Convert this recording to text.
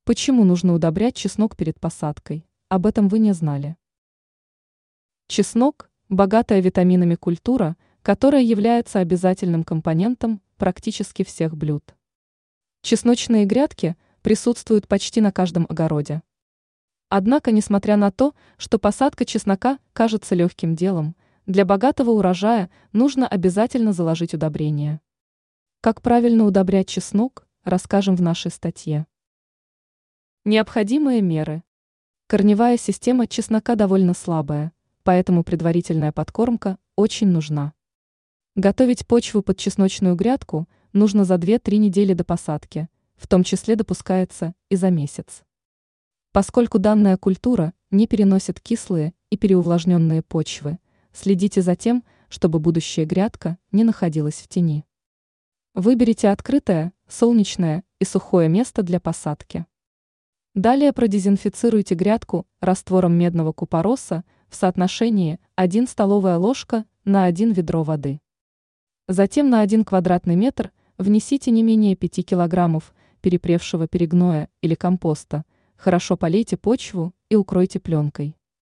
Почему нужно удобрять чеснок перед посадкой? Об этом вы не знали. Чеснок – богатая витаминами культура, которая является обязательным компонентом практически всех блюд. Чесночные грядки присутствуют почти на каждом огороде. Однако, несмотря на то, что посадка чеснока кажется легким делом, для богатого урожая нужно обязательно заложить удобрения. Как правильно удобрять чеснок, расскажем в нашей статье. Необходимые меры. Корневая система чеснока довольно слабая, поэтому предварительная подкормка очень нужна. Готовить почву под чесночную грядку нужно за 2-3 недели до посадки, в том числе допускается и за месяц. Поскольку данная культура не переносит кислые и переувлажненные почвы, следите за тем, чтобы будущая грядка не находилась в тени. Выберите открытое, солнечное и сухое место для посадки. Далее продезинфицируйте грядку раствором медного купороса в соотношении 1 столовая ложка на 1 ведро воды. Затем на 1 квадратный метр внесите не менее 5 килограммов перепревшего перегноя или компоста, хорошо полейте почву и укройте пленкой.